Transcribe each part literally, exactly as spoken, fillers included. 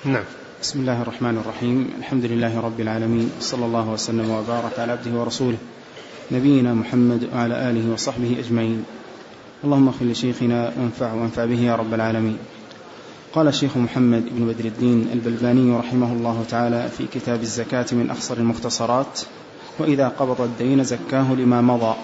نعم. بسم الله الرحمن الرحيم. الحمد لله رب العالمين، صلى الله وسلم وبارك على عبده ورسوله نبينا محمد وعلى آله وصحبه أجمعين. اللهم اغفر لشيخنا وانفع وانفع به يا رب العالمين. قال الشيخ محمد بن بدر الدين البلباني رحمه الله تعالى في كتاب الزكاة من أخصر المختصرات: وإذا قبض الدين زكاه لما مضى.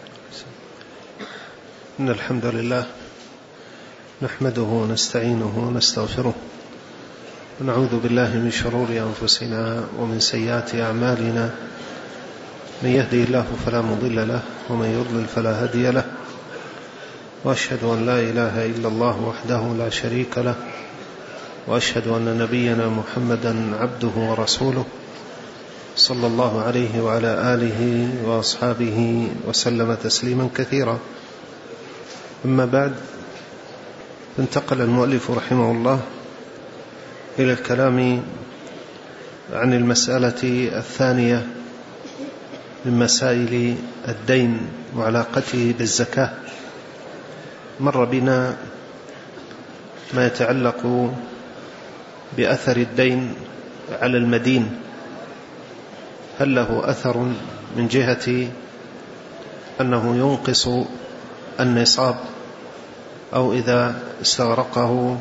إن الحمد لله نحمده ونستعينه ونستغفره ونعوذ بالله من شرور أنفسنا ومن سيئات أعمالنا، من يهدي الله فلا مضل له ومن يضلل فلا هادي له، وأشهد أن لا إله إلا الله وحده لا شريك له، وأشهد أن نبينا محمدا عبده ورسوله صلى الله عليه وعلى آله وأصحابه وسلم تسليما كثيرا. أما بعد، انتقل المؤلف رحمه الله إلى الكلام عن المسألة الثانية من مسائل الدين وعلاقته بالزكاة. مر بنا ما يتعلق بأثر الدين على المدين، هل له أثر من جهة أنه ينقص النصاب أو إذا استغرقه،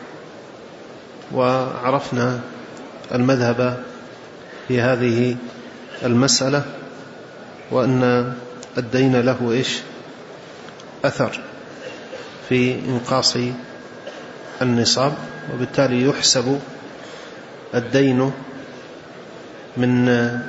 وعرفنا المذهب في هذه المسألة، وأن الدين له إيش أثر في إنقاص النصاب، وبالتالي يحسب الدين من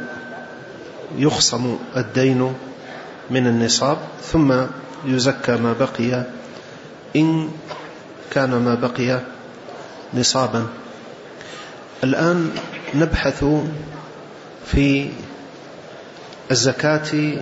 يخصم الدين من النصاب، ثم يزكى ما بقي إن كان ما بقي نصابا. الآن نبحث في الزكاة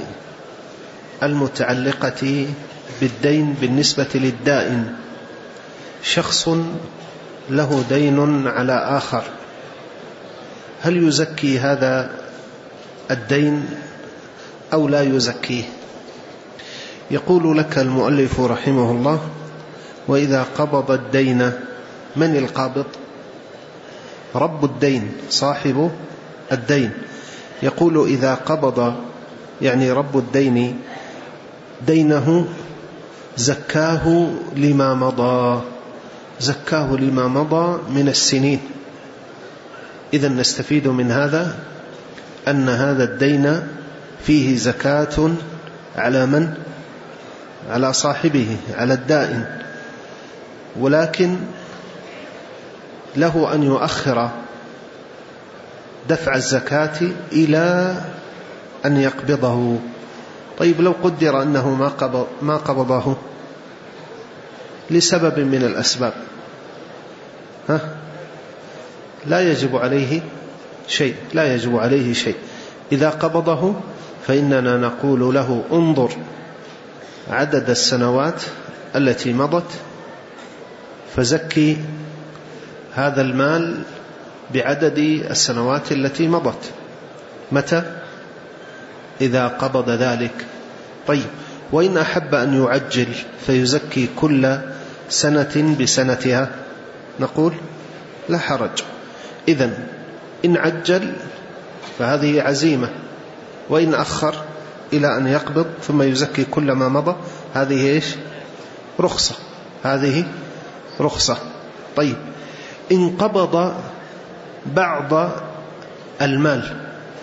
المتعلقة بالدين بالنسبة للدائن. شخص له دين على آخر، هل يزكي هذا الدين أو لا يزكيه؟ يقول لك المؤلف رحمه الله: وإذا قبض الدين. من القابض؟ رب الدين، صاحب الدين. يقول إذا قبض يعني رب الدين دينه زكاه لما مضى، زكاه لما مضى من السنين. إذن نستفيد من هذا أن هذا الدين فيه زكاة على من؟ على صاحبه، على الدائن، ولكن له أن يؤخر دفع الزكاة إلى أن يقبضه. طيب، لو قدر أنه ما قبض ما قبضه لسبب من الأسباب، ها؟ لا يجب عليه شيء، لا يجب عليه شيء. إذا قبضه فإننا نقول له: انظر عدد السنوات التي مضت فزكي هذا المال بعدد السنوات التي مضت. متى؟ إذا قبض ذلك. طيب، وإن أحب أن يعجل فيزكي كل سنة بسنتها، نقول لا حرج. إذن إن عجل فهذه عزيمة، وإن أخر إلى أن يقبض ثم يزكي كل ما مضى، هذه إيش؟ رخصة، هذه رخصة. طيب، إن قبض بعض المال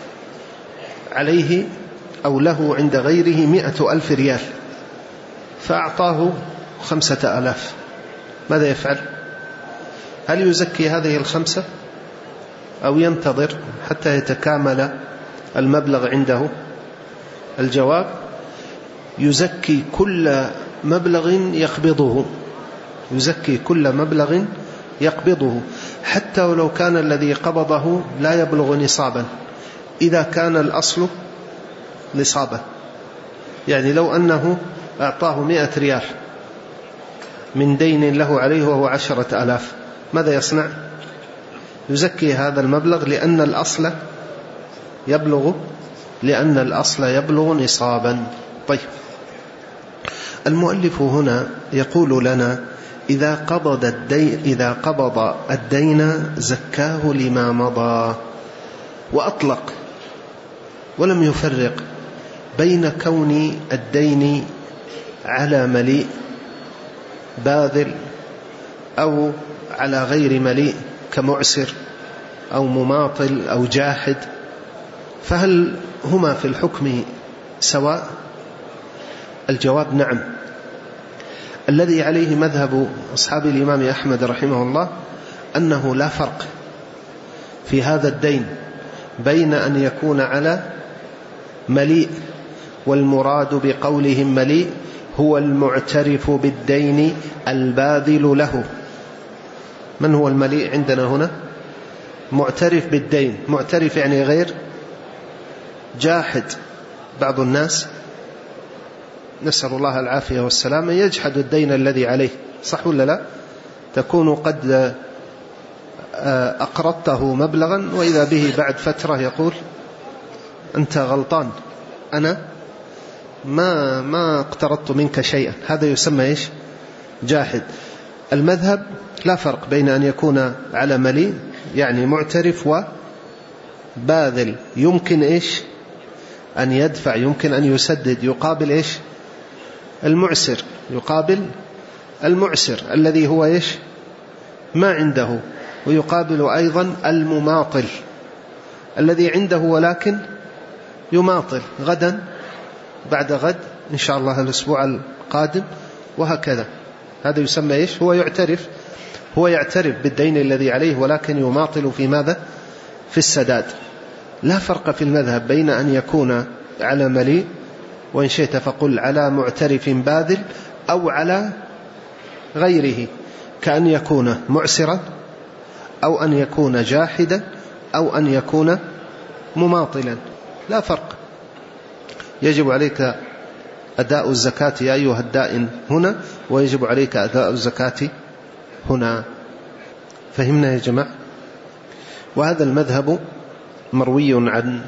عليه أو له عند غيره مئة ألف ريال فأعطاه خمسة آلاف، ماذا يفعل؟ هل يزكي هذه الخمسة أو ينتظر حتى يتكامل المبلغ عنده؟ الجواب: يزكي كل مبلغ يقبضه، يزكي كل مبلغ يقبضه، حتى ولو كان الذي قبضه لا يبلغ نصابا، إذا كان الأصل نصابا. يعني لو أنه أعطاه مئة ريال من دين له عليه وهو عشرة آلاف، ماذا يصنع؟ يزكي هذا المبلغ لأن الأصل يبلغ لأن الأصل يبلغ نصابا. طيب، المؤلف هنا يقول لنا: إذا قبض الدين, إذا قبض الدين زكاه لما مضى، وأطلق ولم يفرق بين كون الدين على مليء باذل أو على غير مليء كمعسر أو مماطل أو جاحد، فهل هما في الحكم سواء؟ الجواب نعم. الذي عليه مذهب أصحاب الإمام أحمد رحمه الله أنه لا فرق في هذا الدين بين أن يكون على مليء، والمراد بقولهم مليء هو المعترف بالدين الباذل له. من هو المليء عندنا هنا؟ معترف بالدين. معترف يعني غير جاحد. بعض الناس نسأل الله العافية والسلامة يجحد الدين الذي عليه، صح ولا لا؟ تكون قد أقرضته مبلغا وإذا به بعد فترة يقول أنت غلطان، أنا ما ما اقترضت منك شيئا. هذا يسمى إيش؟ جاحد. المذهب لا فرق بين أن يكون على مليء يعني معترف وباذل، يمكن إيش؟ أن يدفع، يمكن أن يسدد، يقابل إيش؟ المعسر، يقابل المعسر الذي هو إيش؟ ما عنده، ويقابل أيضا المماطل الذي عنده ولكن يماطل غدا بعد غد إن شاء الله الأسبوع القادم وهكذا. هذا يسمى إيش؟ هو يعترف هو يعترف بالدين الذي عليه ولكن يماطل في ماذا؟ في السداد. لا فرق في المذهب بين أن يكون على مليء، وإن شئت فقل على معترف باذل، أو على غيره كأن يكون معسرا أو أن يكون جاحدا أو أن يكون مماطلا. لا فرق. يجب عليك أداء الزكاة يا أيها الدائن هنا، ويجب عليك أداء الزكاة هنا. فهمنا يا جماعة؟ وهذا المذهب مروي عن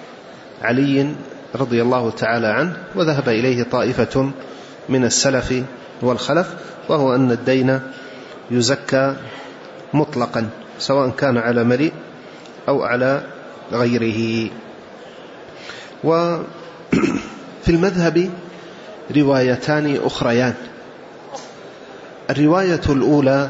علي رضي الله تعالى عنه، وذهب إليه طائفة من السلف والخلف، وهو أن الدين يزكى مطلقا سواء كان على مليء أو على غيره. وفي المذهب روايتان أخريان. الرواية الأولى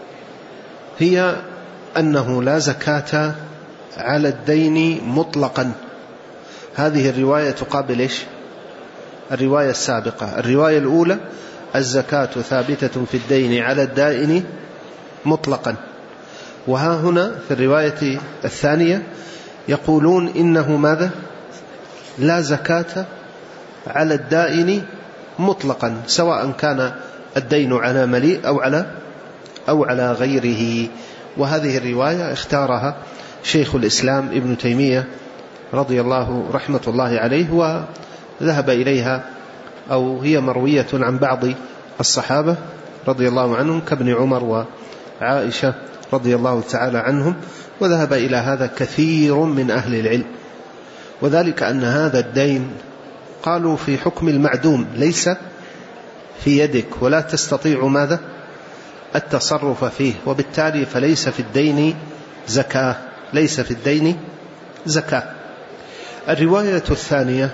هي أنه لا زكاة على الدين مطلقا. هذه الرواية تقابل إيش؟ الرواية السابقة. الرواية الأولى الزكاة ثابتة في الدين على الدائن مطلقا، وها هنا في الرواية الثانية يقولون إنه ماذا؟ لا زكاة على الدائن مطلقا سواء كان الدين على مليء أو على أو على غيره. وهذه الرواية اختارها شيخ الإسلام ابن تيمية رضي الله رحمة الله عليه، وذهب إليها أو هي مروية عن بعض الصحابة رضي الله عنهم كابن عمر وعائشة رضي الله تعالى عنهم، وذهب إلى هذا كثير من أهل العلم. وذلك أن هذا الدين قالوا في حكم المعدوم، ليس في يدك ولا تستطيع ماذا؟ التصرف فيه، وبالتالي فليس في الدين زكاة، ليس في الدين زكاة. الرواية الثانية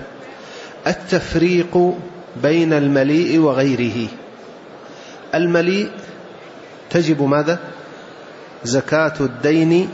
التفريق بين المليء وغيره. المليء تجب ماذا؟ زكاة الدين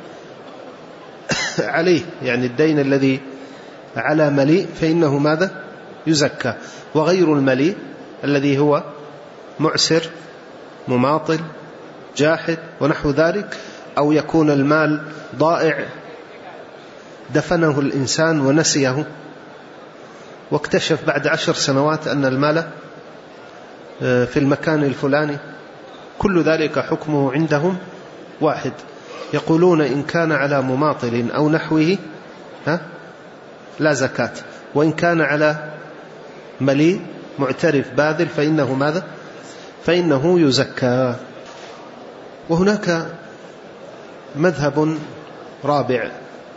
عليه، يعني الدين الذي على مليء فإنه ماذا؟ يزكى. وغير المليء الذي هو معسر مماطل جاحد ونحو ذلك، أو يكون المال ضائع دفنه الإنسان ونسيه واكتشف بعد عشر سنوات أن المال في المكان الفلاني، كل ذلك حكمه عندهم واحد. يقولون إن كان على مماطل أو نحوه ها لا زكاة، وإن كان على مليء معترف باذل فإنه ماذا؟ فإنه يزكى. وهناك مذهب رابع،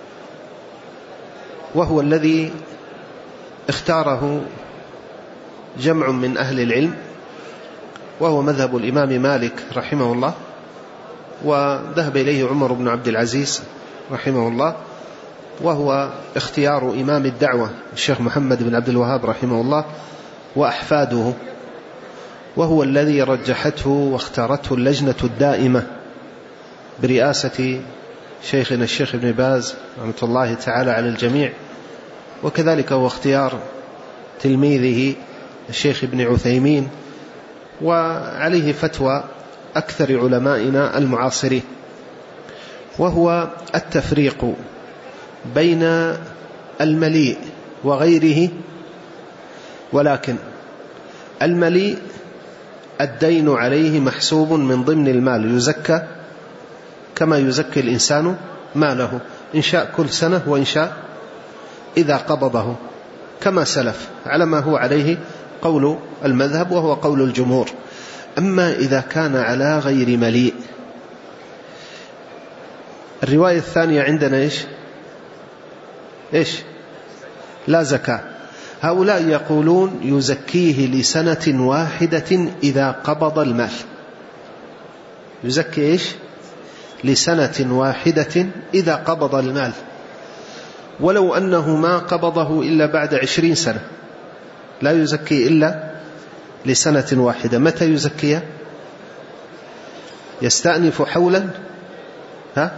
وهو الذي اختاره جمع من أهل العلم، وهو مذهب الإمام مالك رحمه الله، وذهب إليه عمر بن عبد العزيز رحمه الله، وهو اختيار إمام الدعوة الشيخ محمد بن عبد الوهاب رحمه الله وأحفاده، وهو الذي رجحته واختارته اللجنة الدائمة برئاسة شيخنا الشيخ ابن باز رحمة الله تعالى على الجميع، وكذلك هو اختيار تلميذه الشيخ ابن عثيمين، وعليه فتوى أكثر علمائنا المعاصرين، وهو التفريق بين المليء وغيره. ولكن المليء الدين عليه محسوب من ضمن المال، يزكى كما يزكي الإنسان ماله، إن شاء كل سنة وإن شاء إذا قبضه، كما سلف على ما هو عليه قول المذهب وهو قول الجمهور. أما إذا كان على غير مليء، الرواية الثانية عندنا إيش إيش لا زكاة. هؤلاء يقولون يزكيه لسنة واحدة إذا قبض المال، يزكي إيش لسنة واحدة إذا قبض المال، ولو أنه ما قبضه إلا بعد عشرين سنة لا يزكي إلا لسنة واحدة. متى يزكيها؟ يستأنف حولا ها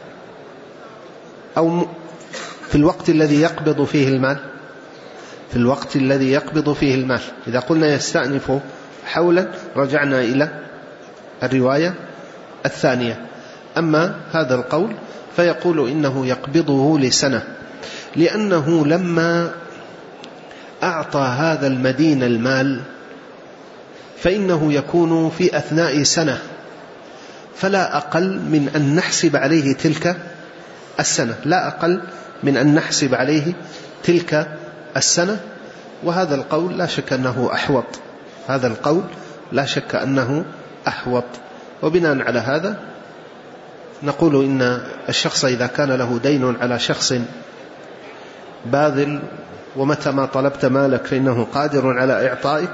أو في الوقت الذي يقبض فيه المال، في الوقت الذي يقبض فيه المال. إذا قلنا يستأنف حولا رجعنا إلى الرواية الثانية. أما هذا القول فيقول إنه يقبضه لسنة، لأنه لما أعطى هذا المدين المال فإنه يكون في أثناء سنة، فلا أقل من أن نحسب عليه تلك السنة، لا أقل من أن نحسب عليه تلك السنة. وهذا القول لا شك أنه أحوط، هذا القول لا شك أنه أحوط. وبناء على هذا نقول إن الشخص إذا كان له دين على شخص باذل، ومتى ما طلبت مالك فإنه قادر على إعطائك،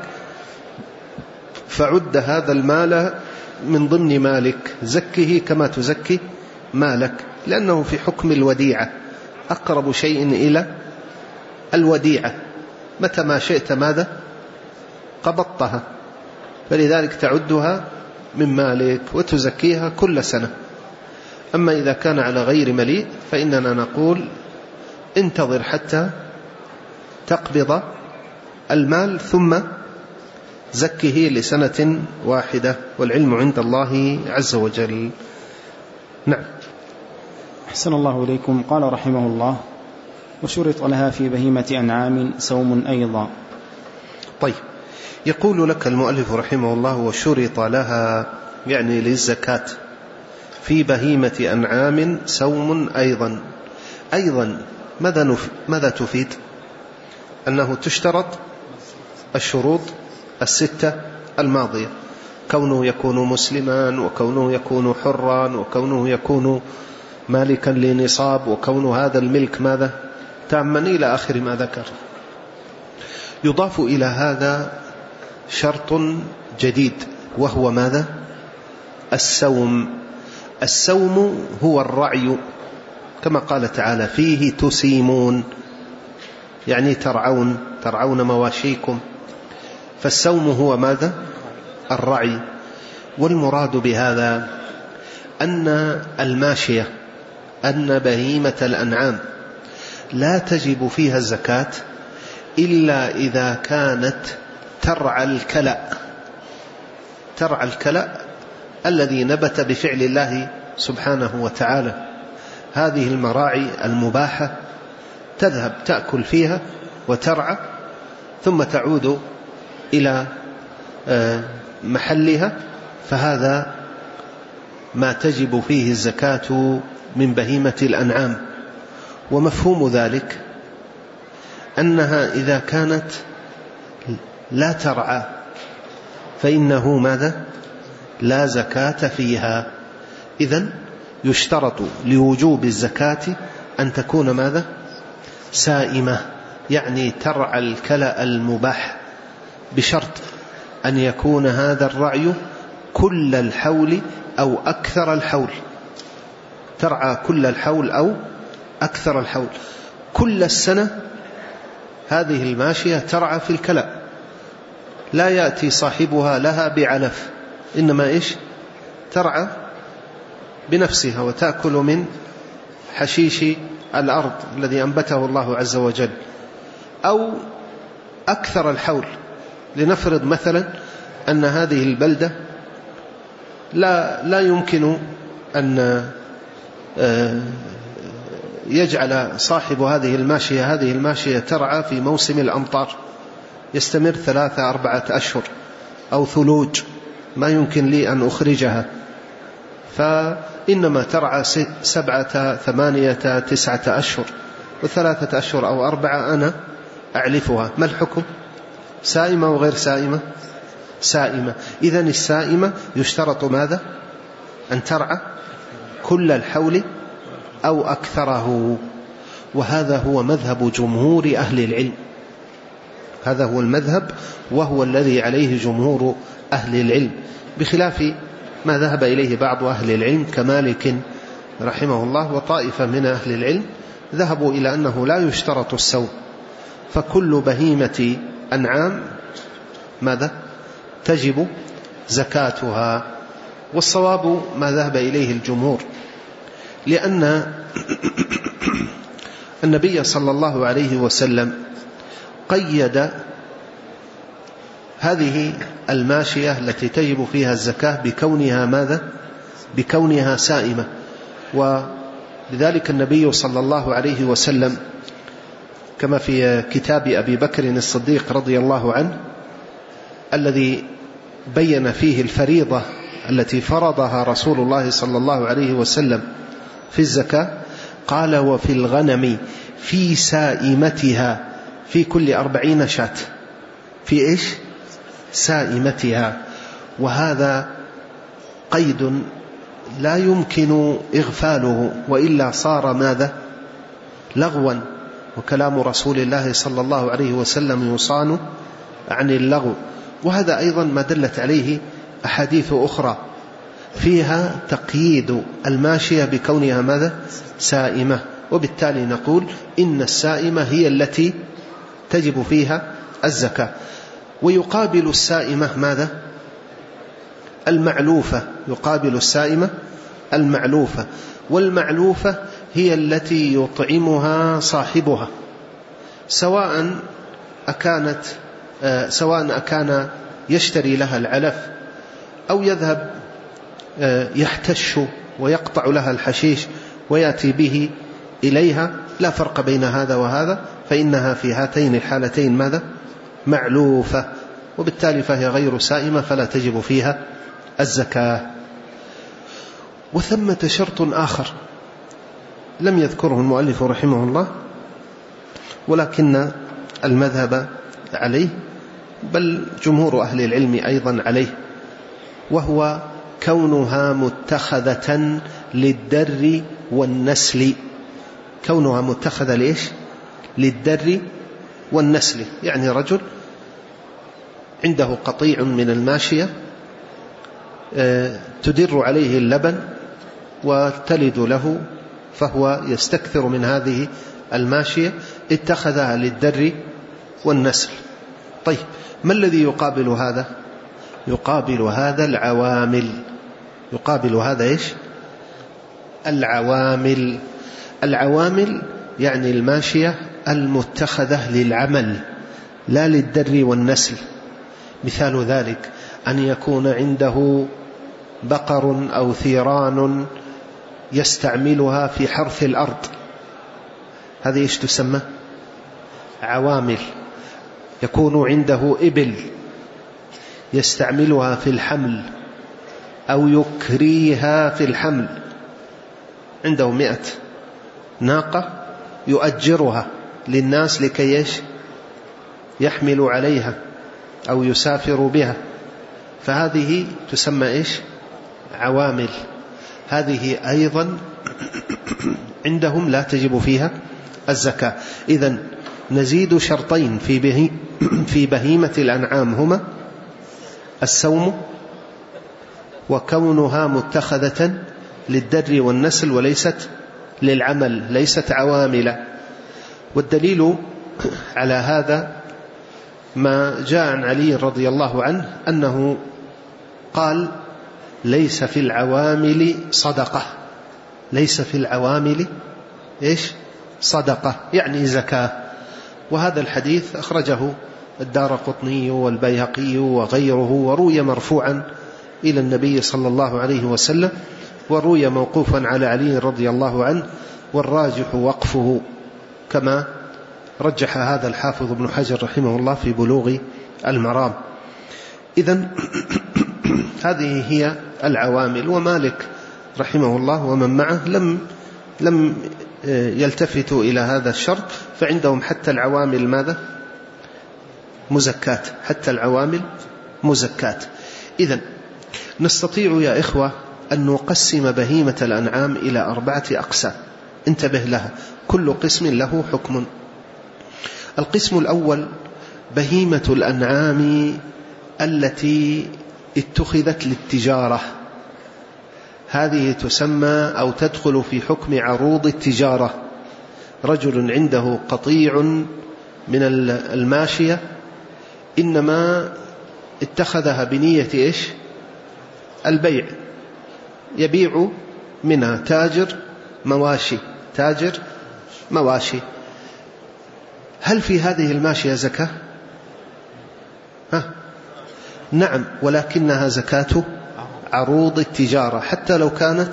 فعد هذا المال من ضمن مالك، زكه كما تزكي مالك، لأنه في حكم الوديعة، أقرب شيء إلى الوديعة، متى ما شئت ماذا قبضتها، فلذلك تعدها من مالك وتزكيها كل سنة. أما إذا كان على غير مليء فإننا نقول انتظر حتى تقبض المال ثم زكه لسنة واحدة، والعلم عند الله عز وجل. نعم. أحسن الله إليكم. قال رحمه الله: وشرط لها في بهيمة أنعام سوم أيضا. طيب، يقول لك المؤلف رحمه الله: وشرط لها يعني للزكاة في بهيمة أنعام سوم أيضا. أيضا ماذا, نف... ماذا تفيد؟ أنه تشترط الشروط الستة الماضية، كونه يكون مسلما، وكونه يكون حرا، وكونه يكون مالكا لنصاب، وكون هذا الملك ماذا تاما إلى آخر ما ذكر. يضاف إلى هذا شرط جديد وهو ماذا؟ السوم. السوم هو الرعي، كما قال تعالى: فيه تسيمون، يعني ترعون ترعون مواشيكم. فالسوم هو ماذا؟ الرعي. والمراد بهذا أن الماشية، أن بهيمة الأنعام لا تجب فيها الزكاة إلا إذا كانت ترعى الكلأ، ترعى الكلأ الذي نبت بفعل الله سبحانه وتعالى. هذه المراعي المباحة تذهب تأكل فيها وترعى ثم تعود إلى محلها، فهذا ما تجب فيه الزكاة من بهيمة الأنعام. ومفهوم ذلك أنها إذا كانت لا ترعى فإنه ماذا؟ لا زكاة فيها. إذن يشترط لوجوب الزكاة أن تكون ماذا؟ سائمة، يعني ترعى الكلأ المباح، بشرط أن يكون هذا الرعي كل الحول أو أكثر الحول، ترعى كل الحول أو أكثر الحول. كل السنة هذه الماشية ترعى في الكلأ، لا يأتي صاحبها لها بعلف، إنما إيش ترعى بنفسها وتأكل من حشيش الأرض الذي أنبته الله عز وجل. أو أكثر الحول، لنفرض مثلا أن هذه البلدة لا, لا يمكن أن يجعل صاحب هذه الماشية هذه الماشية ترعى في موسم الأمطار يستمر ثلاثة أربعة أشهر أو ثلوج، ما يمكن لي أن أخرجها، فإنما ترعى سبعة ثمانية تسعة أشهر، وثلاثة أشهر أو أربعة أنا أعلفها. ما الحكم؟ سائمة وغير سائمة؟ سائمة. إذن السائمة يشترط ماذا؟ أن ترعى كل الحول أو أكثره، وهذا هو مذهب جمهور أهل العلم، هذا هو المذهب وهو الذي عليه جمهور أهل العلم، بخلاف ما ذهب إليه بعض أهل العلم كمالك رحمه الله وطائفة من أهل العلم ذهبوا إلى أنه لا يشترط السوم، فكل بهيمة أنعام ماذا؟ تجب زكاتها. والصواب ما ذهب إليه الجمهور، لأن النبي صلى الله عليه وسلم قيد هذه الماشية التي تجب فيها الزكاة بكونها ماذا؟ بكونها سائمة. ولذلك النبي صلى الله عليه وسلم كما في كتاب أبي بكر الصديق رضي الله عنه الذي بين فيه الفريضة التي فرضها رسول الله صلى الله عليه وسلم في الزكاة، قال: وفي الغنم في سائمتها في كل أربعين شاة، في إيش؟ سائمتها. وهذا قيد لا يمكن إغفاله، وإلا صار ماذا؟ لغوا، وكلام رسول الله صلى الله عليه وسلم يصان عن اللغو. وهذا أيضا ما دلت عليه أحاديث أخرى فيها تقييد الماشية بكونها ماذا؟ سائمة. وبالتالي نقول إن السائمة هي التي تجب فيها الزكاة. ويقابل السائمة ماذا؟ المعلوفة، يقابل السائمة المعلوفة، والمعلوفة هي التي يطعمها صاحبها، سواء أكانت سواء أكان يشتري لها العلف أو يذهب يحتش ويقطع لها الحشيش ويأتي به إليها، لا فرق بين هذا وهذا، فإنها في هاتين الحالتين ماذا؟ معلوفة، وبالتالي فهي غير سائمة فلا تجب فيها الزكاة. وثمة شرط آخر لم يذكره المؤلف رحمه الله، ولكن المذهب عليه بل جمهور أهل العلم أيضا عليه، وهو كونها متخذة للدر والنسل. كونها متخذة ليش؟ للدر والنسل، يعني رجل عنده قطيع من الماشية تدر عليه اللبن وتلد له، فهو يستكثر من هذه الماشية، اتخذها للدر والنسل. طيب، ما الذي يقابل هذا؟ يقابل هذا العوامل. يقابل هذا إيش؟ العوامل. العوامل يعني الماشية المتخذة للعمل لا للدر والنسل. مثال ذلك أن يكون عنده بقر أو ثيران يستعملها في حرث الأرض، هذه إيش تسمى؟ عوامل. يكون عنده إبل يستعملها في الحمل أو يكريها في الحمل، عنده مئة ناقة يؤجرها للناس لكي يحمل عليها أو يسافر بها، فهذه تسمى إيش؟ عوامل. هذه أيضا عندهم لا تجب فيها الزكاة. إذن نزيد شرطين في, به في بهيمة الأنعام هما السوم وكونها متخذة للدر والنسل وليست للعمل، ليست عوامل. والدليل على هذا ما جاء عن علي رضي الله عنه أنه قال: ليس في العوامل صدقة، ليس في العوامل إيش؟ صدقة، يعني زكاة. وهذا الحديث أخرجه الدارقطني والبيهقي وغيره، وروي مرفوعا إلى النبي صلى الله عليه وسلم، وروي موقوفا على علي رضي الله عنه، والراجح وقفه كما رجح هذا الحافظ ابن حجر رحمه الله في بلوغ المرام. إذن هذه هي العوامل. ومالك رحمه الله ومن معه لم لم يلتفتوا إلى هذا الشرط، فعندهم حتى العوامل ماذا؟ مزكاة، حتى العوامل مزكاة. إذن نستطيع يا إخوة أن نقسم بهيمة الأنعام إلى أربعة أقسام، انتبه لها، كل قسم له حكم. القسم الأول بهيمة الأنعام التي اتخذت للتجارة، هذه تسمى أو تدخل في حكم عروض التجارة. رجل عنده قطيع من الماشية، إنما اتخذها بنية إيش؟ البيع، يبيع منها، تاجر مواشي، تاجر مواشي. هل في هذه الماشية زكاة؟ ها؟ نعم، ولكنها زكاة عروض التجارة، حتى لو كانت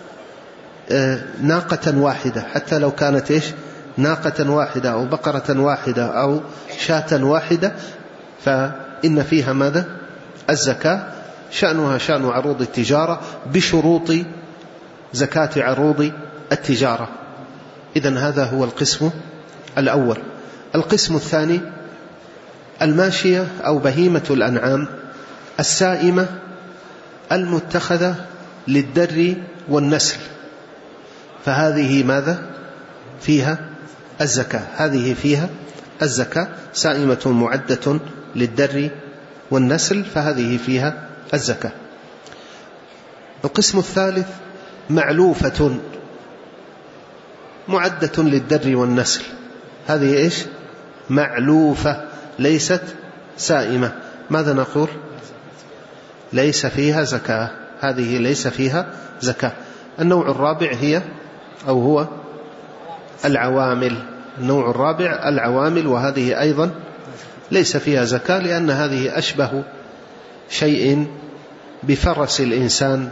ناقة واحدة، حتى لو كانت إيش؟ ناقة واحدة أو بقرة واحدة أو شاة واحدة، فإن فيها ماذا؟ الزكاة، شأنها شأن عروض التجارة بشروط زكاة عروض التجارة. إذن هذا هو القسم الأول. القسم الثاني الماشية أو بهيمة الأنعام السائمة المتخذة للدر والنسل، فهذه ماذا؟ فيها الزكاة، هذه فيها الزكاة، سائمة معدة للدر والنسل، فهذه فيها الزكاة. القسم الثالث معلوفة معدة للدر والنسل، هذه إيش؟ معلوفة، ليست سائمة، ماذا نقول؟ ليس فيها زكاة، هذه ليس فيها زكاة. النوع الرابع هي أو هو العوامل، النوع الرابع العوامل، وهذه أيضا ليس فيها زكاة، لأن هذه أشبه شيء بفرس الإنسان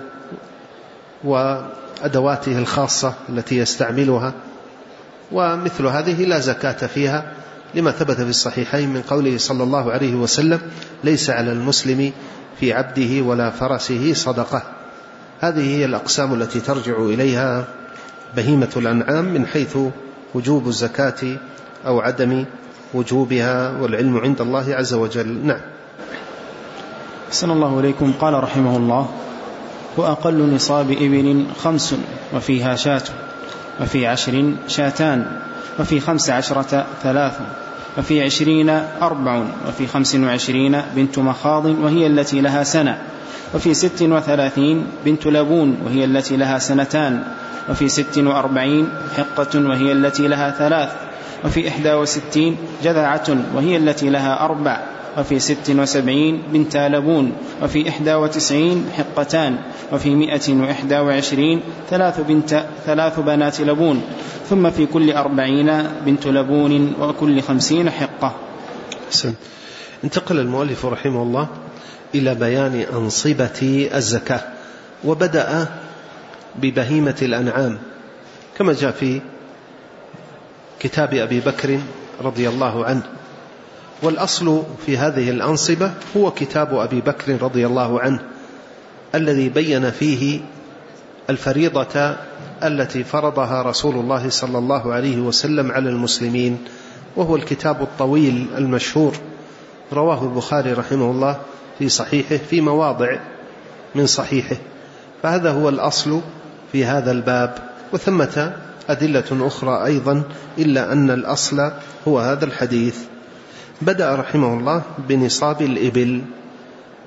وأدواته الخاصة التي يستعملها، ومثل هذه لا زكاة فيها، لما ثبت في الصحيحين من قوله صلى الله عليه وسلم: ليس على المسلم في عبده ولا فرسه صدقة. هذه هي الأقسام التي ترجع إليها بهيمة الأنعام من حيث وجوب الزكاة أو عدم وجوبها، والعلم عند الله عز وجل. نعم. أحسن الله إليكم. قال رحمه الله: وأقل نصاب إبل خمس وفيها شاة، وفي عشر شاتان، وفي خمس عشرة ثلاث، وفي عشرين أربع، وفي خمس وعشرين بنت مخاض وهي التي لها سنة، وفي ست وثلاثين بنت لبون وهي التي لها سنتان، وفي ست وأربعين حقة وهي التي لها ثلاث، وفي إحدى وستين جذعة وهي التي لها أربع، وفي ست وسبعين بنت لبون، وفي إحدى وتسعين حقتان، وفي مئة وإحدى وعشرين ثلاث, بنت ثلاث بنات لبون، ثم في كل أربعين بنت لبون، وكل خمسين حقة. حسن. انتقل المؤلف رحمه الله إلى بيان أنصبة الزكاة، وبدأ ببهيمة الأنعام كما جاء في كتاب أبي بكر رضي الله عنه، والأصل في هذه الأنصبة هو كتاب أبي بكر رضي الله عنه الذي بين فيه الفريضة التي فرضها رسول الله صلى الله عليه وسلم على المسلمين، وهو الكتاب الطويل المشهور، رواه البخاري رحمه الله في صحيحه في مواضع من صحيحه. فهذا هو الأصل في هذا الباب، وثمة أدلة أخرى أيضا، إلا أن الأصل هو هذا الحديث. بدأ رحمه الله بنصاب الإبل،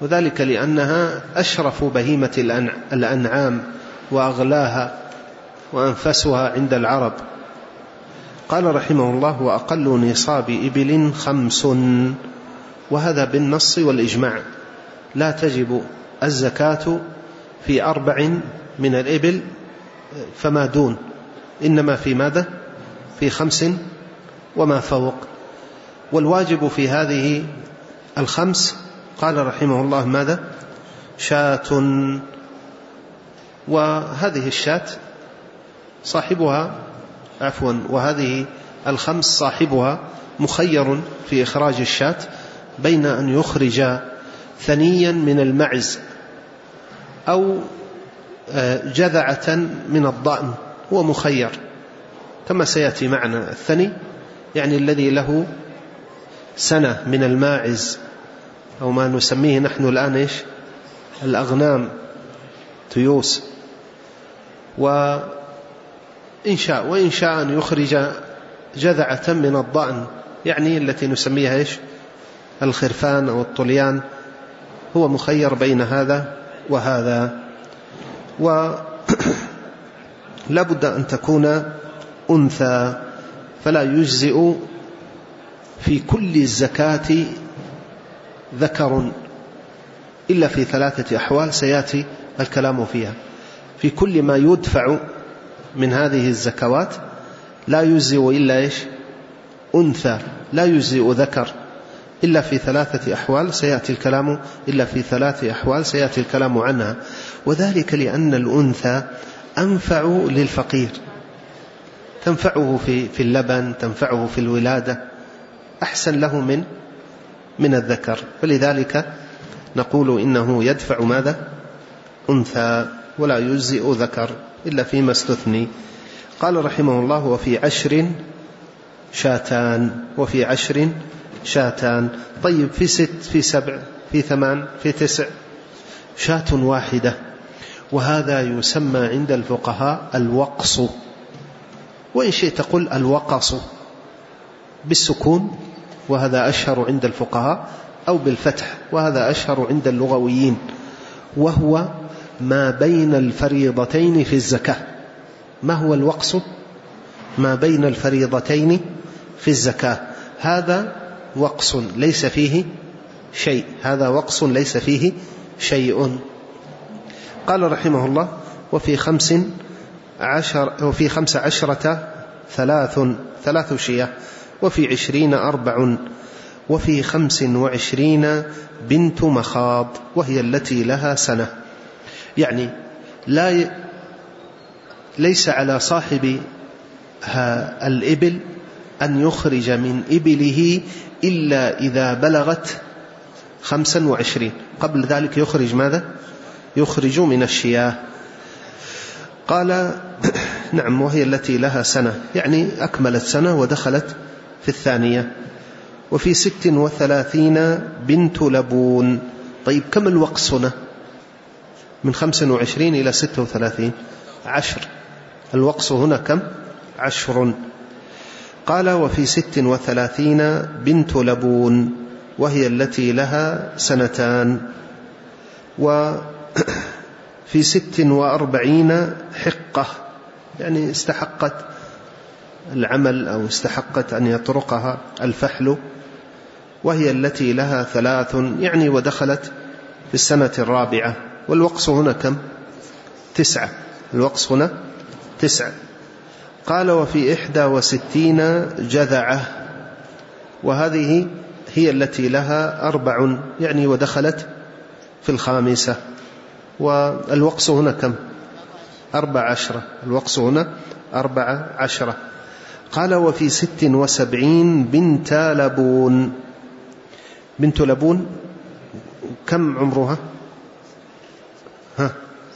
وذلك لأنها أشرف بهيمة الأنعام وأغلاها وأنفسها عند العرب. قال رحمه الله: وأقل نصاب إبل خمس. وهذا بالنص والإجماع، لا تجب الزكاة في أربع من الإبل فما دون، إنما في ماذا؟ في خمس وما فوق. والواجب في هذه الخمس قال رحمه الله ماذا؟ شاة. وهذه الشاة صاحبها عفوا وهذه الخمس صاحبها مخير في إخراج الشاة بين أن يخرج ثنيا من المعز أو جذعة من الضأن، هو مخير كما سيأتي معنا. الثني يعني الذي له سنة من الماعز أو ما نسميه نحن الآن إيش؟ الأغنام، تيوس. وإن شاء وإن شاء أن يخرج جذعة من الضأن، يعني التي نسميها إيش؟ الخرفان أو الطليان، هو مخير بين هذا وهذا. ولا بد أن تكون أنثى، فلا يجزئ في كل الزكاة ذكر إلا في ثلاثة أحوال سيأتي الكلام فيها. في كل ما يدفع من هذه الزكوات لا يجزئ إلا إيش؟ أنثى، لا يجزئ ذكر إلا في ثلاثة أحوال سيأتي الكلام إلا في ثلاثة أحوال سيأتي الكلام عنها. وذلك لأن الأنثى أنفع للفقير، تنفعه في في اللبن، تنفعه في الولادة، أحسن له من من الذكر. فلذلك نقول إنه يدفع ماذا؟ أنثى، ولا يجزئ ذكر إلا فيما استثني. قال رحمه الله: وفي عشر شاتان. وفي عشر شاتان. طيب في ست، في سبع، في ثمان، في تسع، شاة واحدة. وهذا يسمى عند الفقهاء الوقص، وإن شئت تقول الوقص بالسكون، وهذا أشهر عند الفقهاء، أو بالفتح، وهذا أشهر عند اللغويين. وهو ما بين الفريضتين في الزكاة. ما هو الوقص؟ ما بين الفريضتين في الزكاة. هذا وقص ليس فيه شيء، هذا وقص ليس فيه شيء. قال رحمه الله: وفي خمس عشر وفي خمس عشرة ثلاث ثلاث شياه، وفي عشرين أربع، وفي خمس وعشرين بنت مخاض، وهي التي لها سنة. يعني لا ي... ليس على صاحب الإبل أن يخرج من إبله إلا إذا بلغت خمسا وعشرين. قبل ذلك يخرج ماذا؟ يخرج من الشياه. قال: نعم، وهي التي لها سنة، يعني أكملت سنة ودخلت في الثانية. وفي ست وثلاثين بنت لبون. طيب كم الوقص هنا؟ من خمس وعشرين إلى ست وثلاثين، عشر. الوقص هنا كم؟ عشر. قال: وفي ست وثلاثين بنت لبون، وهي التي لها سنتان. وفي ست وأربعين حقة، يعني استحقت العمل أو استحقت أن يطرقها الفحل، وهي التي لها ثلاث، يعني ودخلت في السنة الرابعة. والوقص هنا كم؟ تسعة. الوقص هنا تسعة. قال: وفي إحدى وستين جذعة، وهذه هي التي لها أربع، يعني ودخلت في الخامسة. والوقص هنا كم؟ أربع عشرة. الوقص هنا أربع عشرة. قال: وفي ست وسبعين بنت لبون. بنت لبون كم عمرها؟ ها،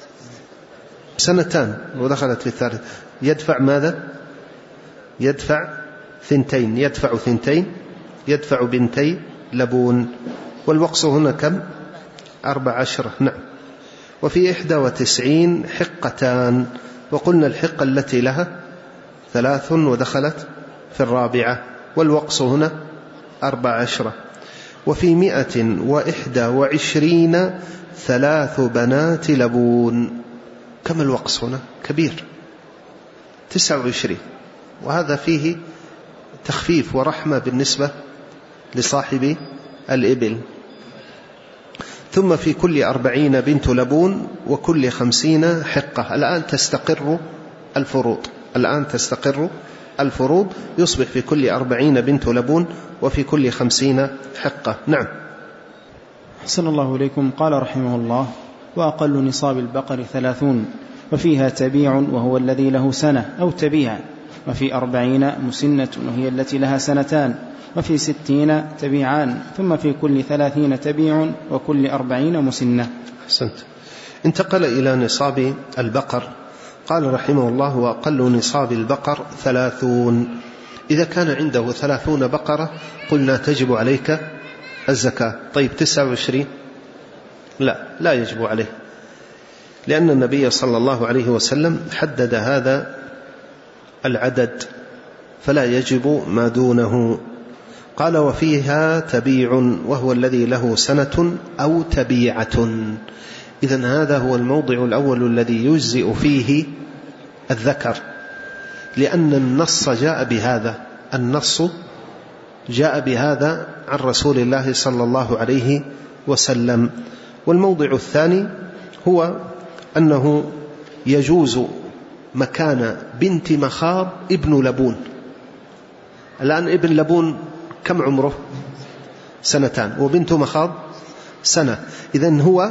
سنتان ودخلت في الثالث. يدفع ماذا؟ يدفع ثنتين، يدفع ثنتين، يدفع بنتي لبون. والوقص هنا كم؟ أربع عشرة. نعم. وفي إحدى وتسعين حقتان، وقلنا الحقة التي لها ثلاث ودخلت في الرابعة. والوقص هنا أربع عشرة. وفي مئة وإحدى وعشرين ثلاث بنات لبون. كم الوقص هنا؟ كبير، تسعة وعشرين، وهذا فيه تخفيف ورحمة بالنسبة لصاحب الإبل. ثم في كل أربعين بنت لبون وكل خمسين حقة. الآن تستقر الفروض، الآن تستقر الفروض، يصبح في كل أربعين بنت لبون وفي كل خمسين حقة. نعم. أحسن الله إليكم. قال رحمه الله: وأقل نصاب البقر ثلاثون، وفيها تبيع وهو الذي له سنة أو تبيع، وفي أربعين مسنة وهي التي لها سنتان، وفي ستين تبيعان، ثم في كل ثلاثين تبيع وكل أربعين مسنة. أحسنت. انتقل إلى نصاب البقر. قال رحمه الله: وأقل نصاب البقر ثلاثون. إذا كان عنده ثلاثون بقرة قلنا تجب عليك الزكاة. طيب تسعة وعشرين لا لا يجب عليه، لأن النبي صلى الله عليه وسلم حدد هذا العدد، فلا يجب ما دونه. قال: وفيها تبيع وهو الذي له سنة أو تبيعة. إذن هذا هو الموضع الأول الذي يجزئ فيه الذكر، لأن النص جاء بهذا، النص جاء بهذا عن رسول الله صلى الله عليه وسلم. والموضع الثاني هو أنه يجوز مكان بنت مخاض ابن لبون. الآن ابن لبون كم عمره؟ سنتان، وبنت مخاض سنة، إذن هو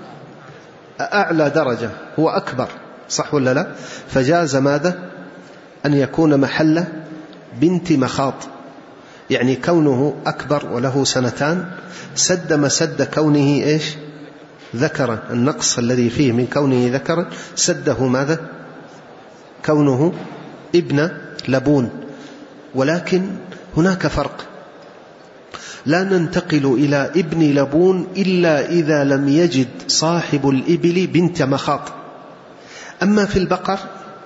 أعلى درجة، هو أكبر، صح ولا لا؟ فجاز ماذا؟ أن يكون محل بنت مخاض، يعني كونه أكبر وله سنتان سد مسد كونه إيش؟ ذكرا. النقص الذي فيه من كونه ذكرا سده ماذا؟ كونه ابن لبون. ولكن هناك فرق، لا ننتقل إلى ابن لبون إلا إذا لم يجد صاحب الإبل بنت مخاض. أما في البقر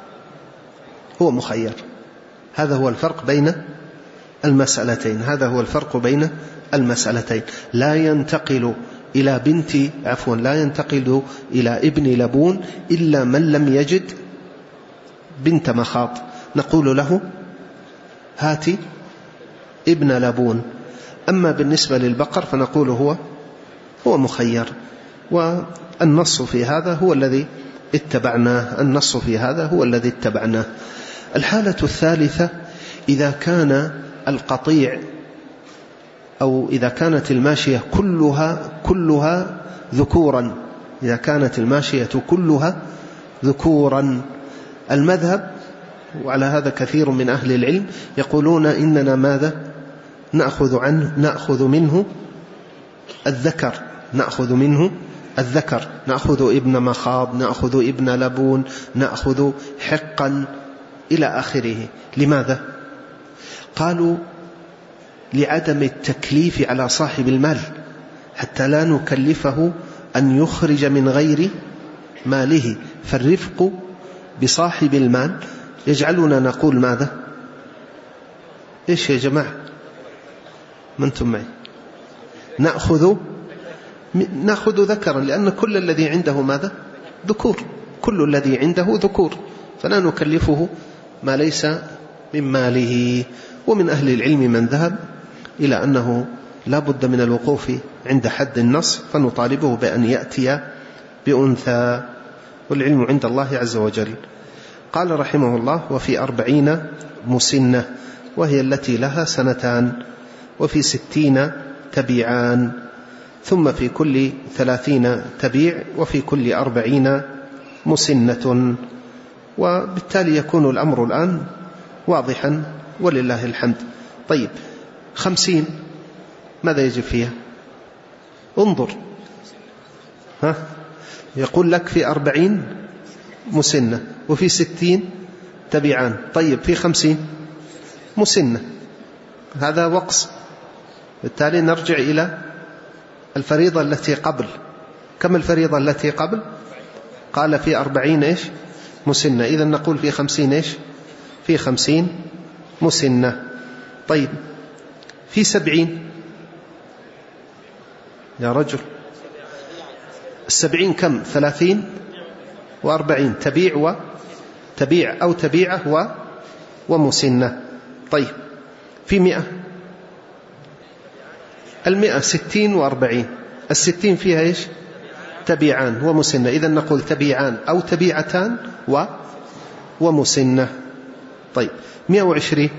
هو مخير. هذا هو الفرق بين المسألتين، هذا هو الفرق بين المسألتين. لا ينتقل إلى بنت عفوا لا ينتقل إلى ابن لبون إلا من لم يجد بنت مخاض، نقول له هات ابن لبون. أما بالنسبة للبقر فنقول هو هو مخير، والنص في هذا هو الذي اتبعناه، النص في هذا هو الذي اتبعناه. الحالة الثالثة: إذا كان القطيع أو إذا كانت الماشية كلها كلها ذكورا، إذا كانت الماشية كلها ذكورا. المذهب، وعلى هذا كثير من أهل العلم، يقولون إننا ماذا؟ نأخذ عنه نأخذ منه الذكر، نأخذ منه الذكر، نأخذ ابن مخاض، نأخذ ابن لبون، نأخذ حقا إلى آخره. لماذا؟ قالوا: لعدم التكليف على صاحب المال، حتى لا نكلفه أن يخرج من غير ماله. فالرفق بصاحب المال يجعلنا نقول ماذا؟ إيش يا جماعة؟ ما أنتم معي؟ نأخذ نأخذ ذكرا، لأن كل الذي عنده ماذا؟ ذكور، كل الذي عنده ذكور، فلا نكلفه ما ليس من ماله. ومن أهل العلم من ذهب إلى أنه لا بد من الوقوف عند حد النص، فنطالبه بأن يأتي بأنثى، والعلم عند الله عز وجل. قال رحمه الله: وفي أربعين مسنة وهي التي لها سنتان، وفي ستين تبيعان، ثم في كل ثلاثين تبيع، وفي كل أربعين مسنة. وبالتالي يكون الأمر الآن واضحا ولله الحمد. طيب خمسين ماذا يجب فيها؟ انظر، ها يقول لك في أربعين مسنة وفي ستين تبيعان. طيب في خمسين مسنة، هذا وقص، بالتالي نرجع إلى الفريضة التي قبل. كم الفريضة التي قبل؟ قال في أربعين إيش؟ مسنة. إذن نقول في خمسين إيش؟ في خمسين مسنة. طيب في سبعين يا رجل. السبعين كم؟ ثلاثين وأربعين، تبيع و تبيع أو تبيعة و ومسنة. طيب في مئة، المئة ستين وأربعين، الستين فيها إيش؟ تبيعان ومسنة، إذن نقول تبيعان أو تبيعتان و ومسنة. طيب مئة وعشرين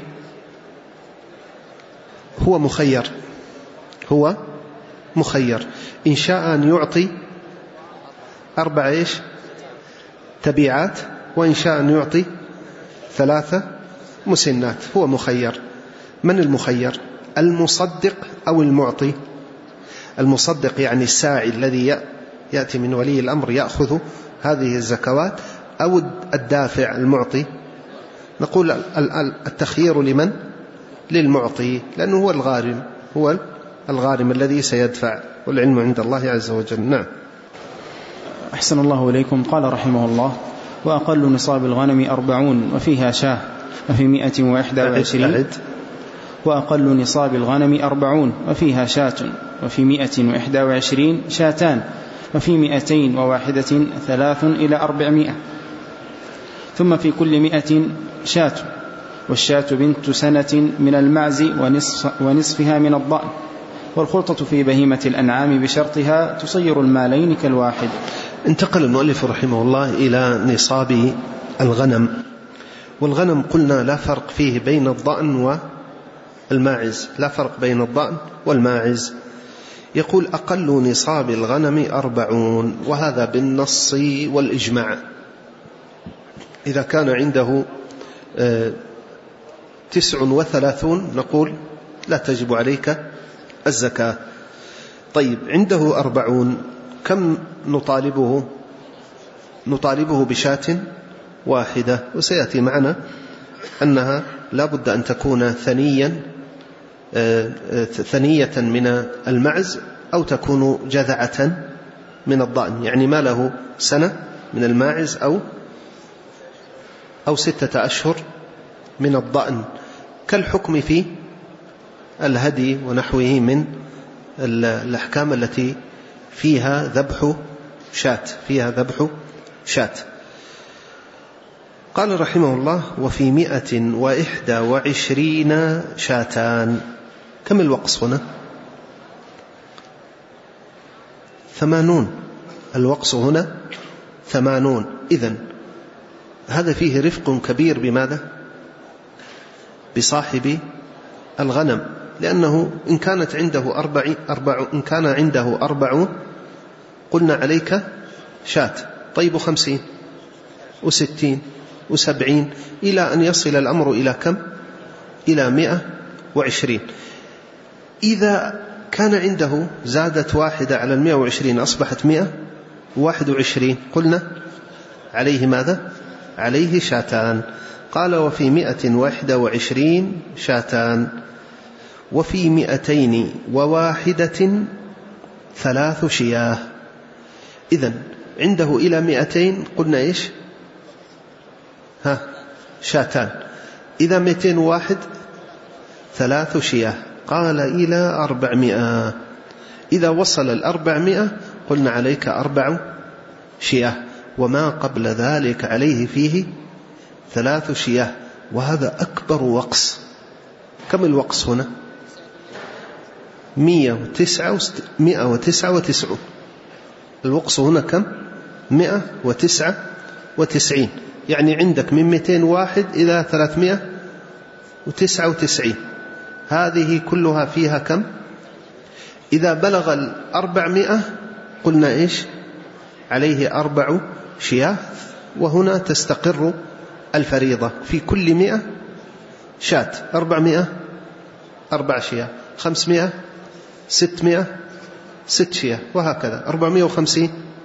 هو مخير، هو مخير إن شاء أن يعطي أربع إيش؟ تبيعات، وإن شاء أن يعطي ثلاثة مسنات، هو مخير. من المخير؟ المصدق أو المعطي؟ المصدق يعني الساعي الذي يأتي من ولي الأمر يأخذ هذه الزكوات، أو الدافع المعطي؟ نقول التخيير لمن؟ للمعطي، لأنه هو الغارم، هو الغارم الذي سيدفع، والعلم عند الله عز وجل. نعم. أحسن الله إليكم. قال رحمه الله: وأقل نصاب الغنم أربعون وفيها شاه وفي مئة وإحدى وعشرين. وأقل نصاب الغنم أربعون وفيها شاة وفي مئة وإحدى وعشرين شاتان وفي مئتين وواحدة ثلاث إلى أربعمائة، ثم في كل مئة شاة، والشاة بنت سنة من المعز ونصف ونصفها من الضأن، والخلطة في بهيمة الأنعام بشرطها تصير المالين كالواحد. انتقل المؤلف رحمه الله إلى نصاب الغنم. والغنم قلنا لا فرق فيه بين الضأن والماعز، لا فرق بين الضأن والماعز. يقول: أقل نصاب الغنم أربعون، وهذا بالنص والإجماع. إذا كان عنده تسع وثلاثون نقول لا تجب عليك الزكاة. طيب عنده أربعون، كم نطالبه؟ نطالبه بشاة واحدة، وسيأتي معنا أنها لا بد أن تكون ثنيا ثنية من المعز، أو تكون جذعة من الضأن، يعني ما له سنة من الماعز أو أو ستة أشهر من الضأن، كالحكم في الهدي ونحوه من الأحكام التي فيها ذبح شاة، فيها ذبح شاة. قال رحمه الله: وفي مئة وإحدى وعشرين شاتان. كم الوقص هنا؟ ثمانون. الوقص هنا ثمانون. إذن هذا فيه رفق كبير بماذا؟ بصاحب الغنم، لأنه إن كانت عنده أربع, أربع إن كان عنده أربع قلنا عليك شاة، طيب خمسين وستين وسبعين، إلى أن يصل الأمر إلى كم؟ إلى مئة وعشرين. إذا كان عنده زادت واحدة على المئة وعشرين أصبحت مئة وواحد وعشرين، قلنا عليه ماذا؟ عليه شاتان. قال: وفي مئة وإحدى وعشرين شاتان وفي مئتين وواحدة ثلاث شياه. إذن عنده إلى مئتين قلنا إيش؟ ها شاتان. إذا مئتين وواحد ثلاث شياه. قال: إلى أربعمائة. إذا وصل الأربعمائة قلنا عليك أربع شياه، وما قبل ذلك عليه فيه ثلاث شياه، وهذا أكبر وقص. كم الوقص هنا؟ مئة وتسعة مئة وتسعة وتسعون. الوقص هنا كم؟ مئة وتسعة وتسعين، يعني عندك من مئتين واحد إلى ثلاثمائة وتسعة وتسعين، هذه كلها فيها كم؟ إذا بلغ الأربعمائة قلنا إيش؟ عليه أربع شياه، وهنا تستقر الفريضة. في كل مئة شاة. أربعمائة أربع شياه، خمسمائة ستمائة ست شياه، وهكذا. أربعمائة وخمسين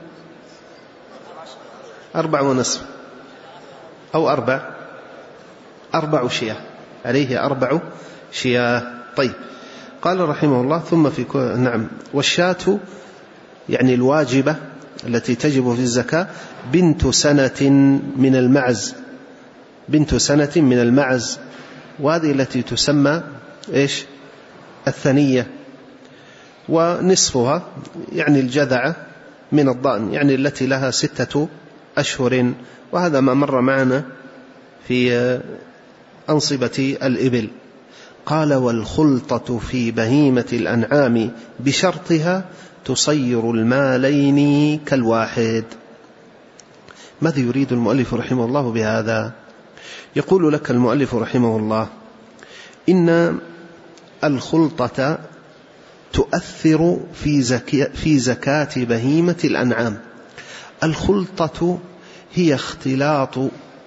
أربع ونصف أو أربع أربع شياه، عليه أربع شياه. طيب قال رحمه الله: ثم في كل... نعم. والشاة يعني الواجبة التي تجب في الزكاة بنت سنة من المعز، بنت سنة من المعز، وهذه التي تسمى إيش؟ الثنية. ونصفها يعني الجذعة من الضأن، يعني التي لها ستة أشهر، وهذا ما مر معنا في أنصبة الإبل. قال والخلطة في بهيمة الأنعام بشرطها تصير المالين كالواحد. ماذا يريد المؤلف رحمه الله بهذا؟ يقول لك المؤلف رحمه الله إن الخلطة تؤثر في زكاة, في زكاة بهيمة الأنعام. الخلطة هي اختلاط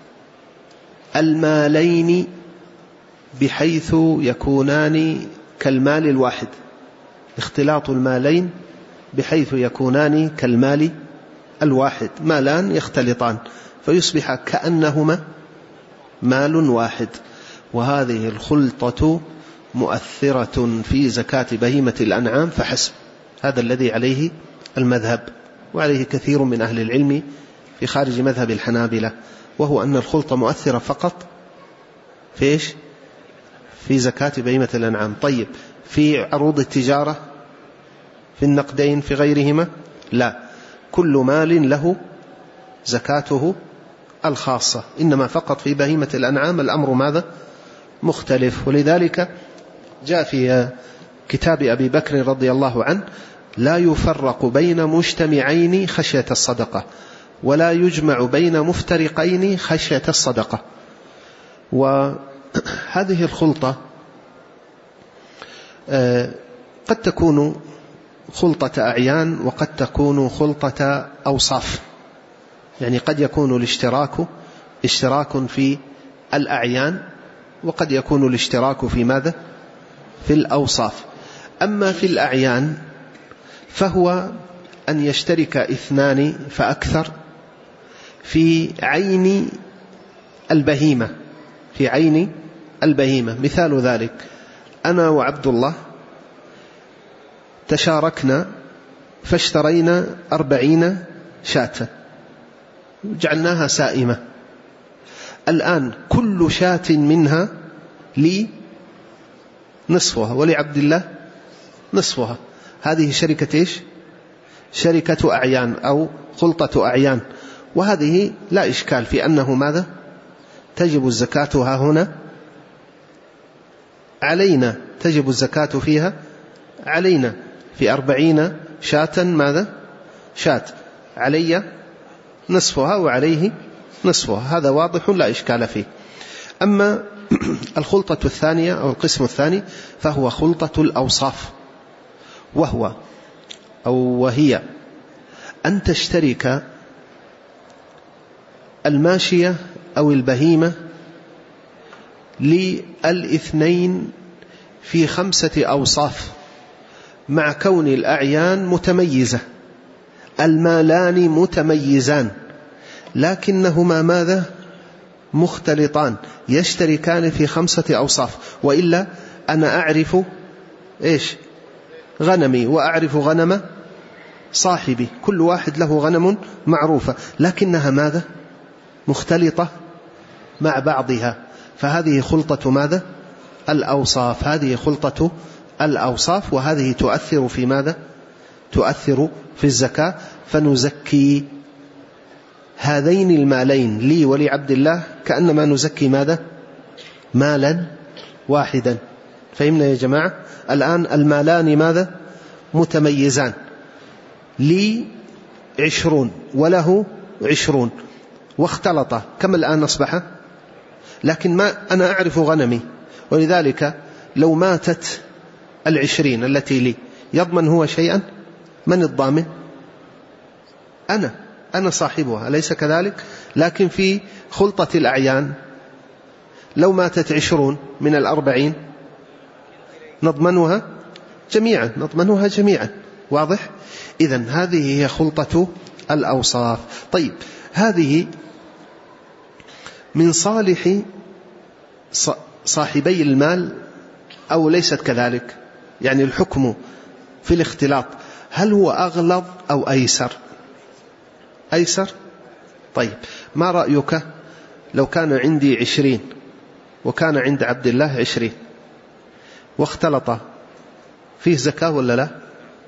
المالين بحيث يكونان كالمال الواحد، اختلاط المالين بحيث يكونان كالمال الواحد، مالان يختلطان فيصبح كأنهما مال واحد. وهذه الخلطة مؤثرة في زكاة بهيمة الأنعام فحسب. هذا الذي عليه المذهب، وعليه كثير من أهل العلم في خارج مذهب الحنابلة، وهو أن الخلطة مؤثرة فقط في إيش؟ في زكاة بهيمة الأنعام. طيب في عروض التجارة، في النقدين، في غيرهما؟ لا، كل مال له زكاته الخاصة، إنما فقط في بهيمة الأنعام الأمر ماذا؟ مختلف. ولذلك جاء في كتاب أبي بكر رضي الله عنه لا يفرق بين مجتمعين خشية الصدقة، ولا يجمع بين مفترقين خشية الصدقة. وهذه الخلطة قد تكون خلطة أعيان وقد تكون خلطة أوصاف، يعني قد يكون الاشتراك اشتراك في الأعيان، وقد يكون الاشتراك في ماذا؟ في الأوصاف. أما في الأعيان فهو أن يشترك اثنان فأكثر في عين البهيمة، في عين البهيمة. مثال ذلك أنا وعبد الله تشاركنا فاشترينا أربعين شاة جعلناها سائمة. الآن كل شاة منها لي نصفها ولعبد الله نصفها. هذه شركة إيش؟ شركة أعيان أو خلطة أعيان، وهذه لا إشكال في أنه ماذا؟ تجب الزكاة ها هنا علينا، تجب الزكاة فيها علينا. في أربعين شاة ماذا؟ شاة علي نصفها وعليه نصفها، هذا واضح لا إشكال فيه. أما الخلطة الثانية أو القسم الثاني فهو خلطة الأوصاف، وهو أو وهي أن تشترك الماشية أو البهيمة للاثنين في خمسة أوصاف، مع كون الأعيان متميزة، المالان متميزان، لكنهما ماذا؟ مختلطان، يشتركان في خمسة أوصاف. وإلا أنا أعرف إيش؟ غنمي وأعرف غنم صاحبي، كل واحد له غنم معروفة، لكنها ماذا؟ مختلطة مع بعضها، فهذه خلطة ماذا؟ الأوصاف. هذه خلطة الأوصاف، وهذه تؤثر في ماذا؟ تؤثر في الزكاة. فنزكي هذين المالين لي ولعبد الله كأنما نزكي ماذا؟ مالا واحدا. فهمنا يا جماعة؟ الآن المالان ماذا؟ متميزان، لي عشرون وله عشرون، واختلط، كم الآن أصبح؟ لكن ما أنا أعرف غنمي، ولذلك لو ماتت العشرين التي لي يضمن هو شيئا؟ من الضامن؟ أنا أنا صاحبها، أليس كذلك؟ لكن في خلطة الأعيان لو ماتت عشرون من الأربعين نضمنها جميعا، نضمنها جميعا. واضح؟ إذن هذه هي خلطة الأوصاف. طيب هذه من صالح صاحبي المال أو ليست كذلك؟ يعني الحكم في الاختلاط هل هو أغلظ أو أيسر؟ أيسر. طيب ما رأيك لو كان عندي عشرين وكان عند عبد الله عشرين واختلط، فيه زكاة ولا لا؟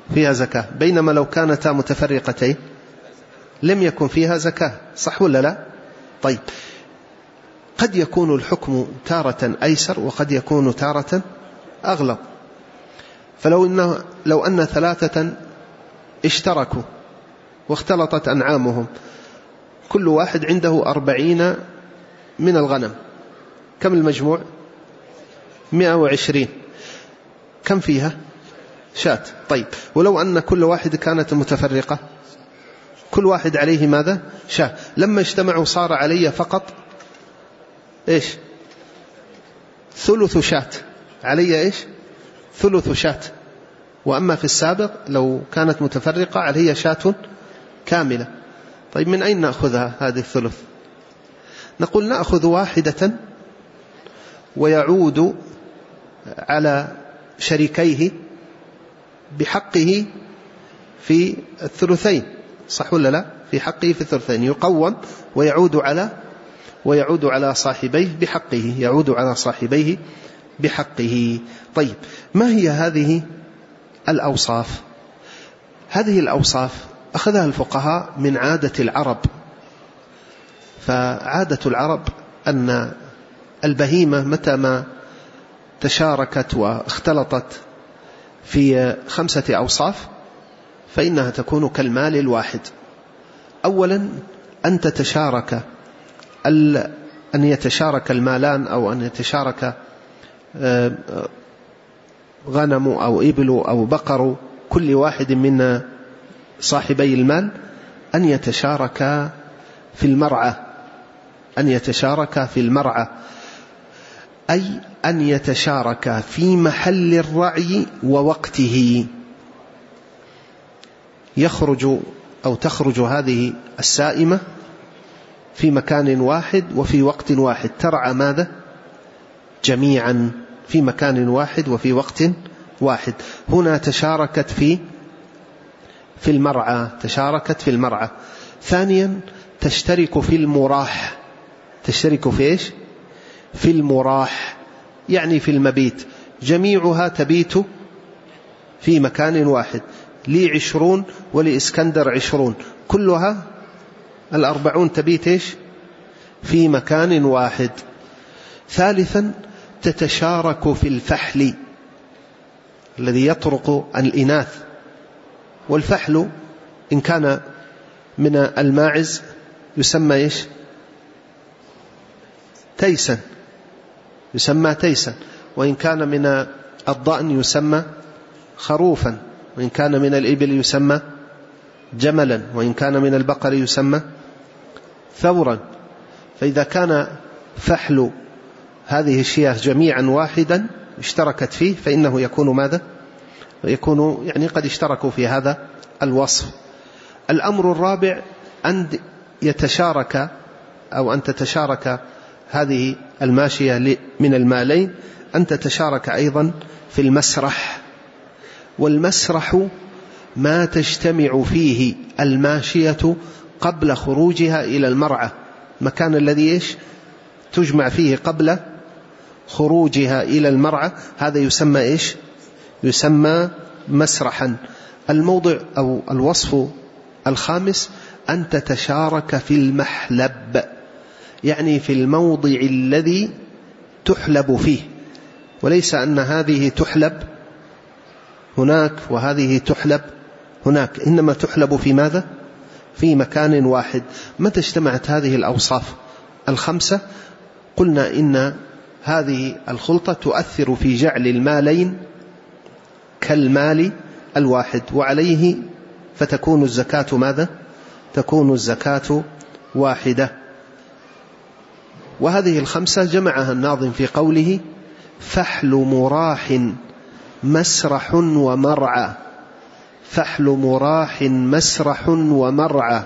فيها زكاة، بينما لو كانتا متفرقتين لم يكن فيها زكاة، صح ولا لا؟ طيب، قد يكون الحكم تارة أيسر وقد يكون تارة أغلظ. فلو إن لو أن ثلاثة اشتركوا واختلطت أنعامهم، كل واحد عنده أربعين من الغنم، كم المجموع؟ مئة وعشرين، كم فيها؟ شاة. طيب، ولو أن كل واحد كانت متفرقة، كل واحد عليه ماذا؟ شاة. لما اجتمعوا صار علي فقط إيش؟ ثلث شاة، علي إيش؟ ثلث شاة. وأما في السابق لو كانت متفرقة علي شاة كاملة. طيب، من أين نأخذها هذه الثلث؟ نقول نأخذ واحدة ويعود على شريكيه بحقه في الثلثين، صح ولا لا؟ في حقه في الثلثين يقوم ويعود على ويعود على صاحبيه بحقه، يعود على صاحبيه بحقه. طيب، ما هي هذه الأوصاف؟ هذه الأوصاف أخذها الفقهاء من عادة العرب. فعادة العرب أن البهيمة متى ما تشاركت واختلطت في خمسة أوصاف فإنها تكون كالمال الواحد. أولا، أن تتشارك أن يتشارك المالان أو أن يتشارك غنم أو إبل أو بقر كل واحد من صاحبي المال أن يتشارك في المرعى، أن يتشارك في المرعى أي أن يتشارك في محل الرعي ووقته. يخرج أو تخرج هذه السائمة في مكان واحد وفي وقت واحد، ترعى ماذا؟ جميعا في مكان واحد وفي وقت واحد. هنا تشاركت في في المرعى، تشاركت في المرعى. ثانيا، تشترك في المراح، تشترك في إيش؟ في المراح، يعني في المبيت، جميعها تبيت في مكان واحد. لي عشرون ولإسكندر عشرون، كلها الأربعون تبيت إيش؟ في مكان واحد. ثالثا، تتشارك في الفحل الذي يطرق الإناث، والفحل إن كان من الماعز يسمى إيش؟ تيسا، يسمى تيسا. وإن كان من الضأن يسمى خروفا، وإن كان من الإبل يسمى جملا، وإن كان من البقر يسمى ثورا. فإذا كان فحل هذه الشياه جميعا واحدا اشتركت فيه فإنه يكون ماذا؟ يكون يعني قد اشتركوا في هذا الوصف. الأمر الرابع، أن يتشارك أو أن تتشارك هذه الماشية من المالين، أن تتشارك أيضا في المسرح. والمسرح ما تجتمع فيه الماشية قبل خروجها إلى المرعى، مكان الذي إيش؟ تجمع فيه قبل خروجها إلى المرعى، هذا يسمى إيش؟ يسمى مسرحا. الموضع أو الوصف الخامس، أن تتشارك في المحلب، يعني في الموضع الذي تحلب فيه، وليس أن هذه تحلب هناك وهذه تحلب هناك، إنما تحلب في ماذا؟ في مكان واحد. متى اجتمعت هذه الأوصاف الخمسة قلنا إن هذه الخلطة تؤثر في جعل المالين كالمال الواحد، وعليه فتكون الزكاة ماذا؟ تكون الزكاة واحدة. وهذه الخمسة جمعها الناظم في قوله: فحل مراح مسرح ومرعى، فحل مراح مسرح ومرعى،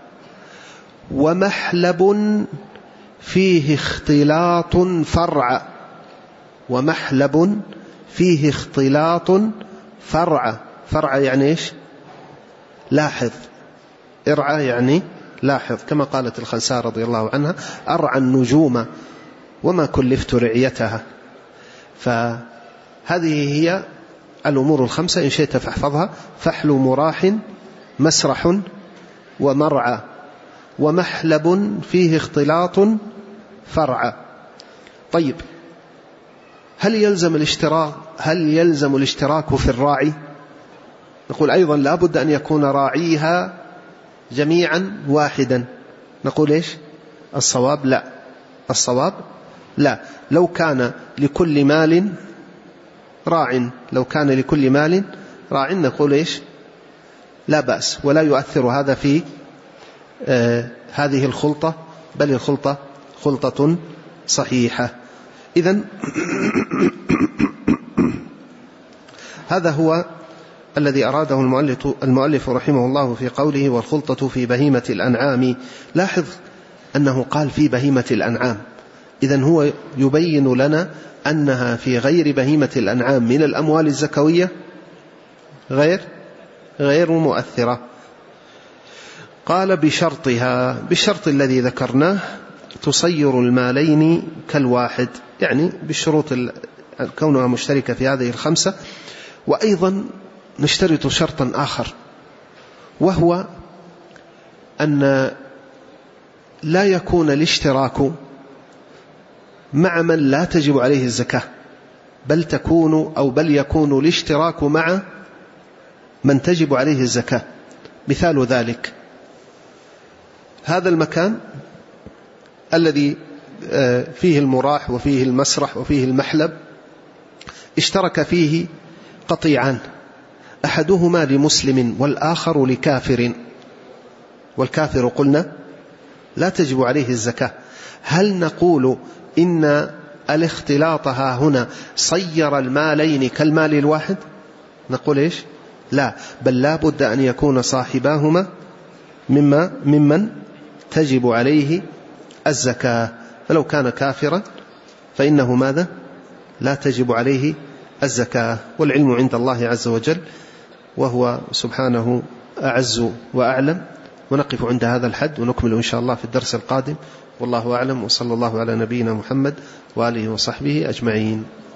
ومحلب فيه اختلاط فرع، ومحلب فيه اختلاط فرع. فرع يعني إيش؟ لاحظ. ارعى يعني لاحظ، كما قالت الخنساء رضي الله عنها: أرعى النجوم وما كلفت رعيتها. فهذه هي الأمور الخمسة إن شئت فاحفظها: فحل مراح، مسرح، ومرعى، ومحلب فيه اختلاط فرع. طيب، هل يلزم الاشتراك هل يلزم الاشتراك في الراعي؟ نقول أيضا لا بد أن يكون راعيها جميعا واحدا. نقول إيش الصواب؟ لا، الصواب لا. لو كان لكل مال راع لو كان لكل مال راع نقول إيش لا بأس، ولا يؤثر هذا في آه هذه الخلطة، بل الخلطة خلطة صحيحة. إذن هذا هو الذي أراده المؤلف, المؤلف رحمه الله في قوله: والخلطة في بهيمة الأنعام. لاحظ أنه قال في بهيمة الأنعام، إذن هو يبين لنا أنها في غير بهيمة الأنعام من الأموال الزكوية غير غير مؤثرة. قال: بشرطها، بالشرط الذي ذكرناه، تصير المالين كالواحد، يعني بالشروط كونها مشتركة في هذه الخمسة. وأيضا نشترط شرطا آخر، وهو أن لا يكون الاشتراك مع من لا تجب عليه الزكاة، بل تكون أو بل يكون الاشتراك مع من تجب عليه الزكاة. مثال ذلك هذا المكان الذي فيه المراح وفيه المسرح وفيه المحلب، اشترك فيه قطيعان، أحدهما لمسلم والآخر لكافر، والكافر قلنا لا تجب عليه الزكاة. هل نقول إن الاختلاط ها هنا صير المالين كالمال الواحد؟ نقول إيش لا، بل لا بد أن يكون صاحباهما مما ممن تجب عليه الزكاة. فلو كان كافرا فإنه ماذا؟ لا تجب عليه الزكاة. والعلم عند الله عز وجل، وهو سبحانه أعز وأعلم. ونقف عند هذا الحد ونكمل إن شاء الله في الدرس القادم، والله أعلم، وصلى الله على نبينا محمد وآله وصحبه أجمعين.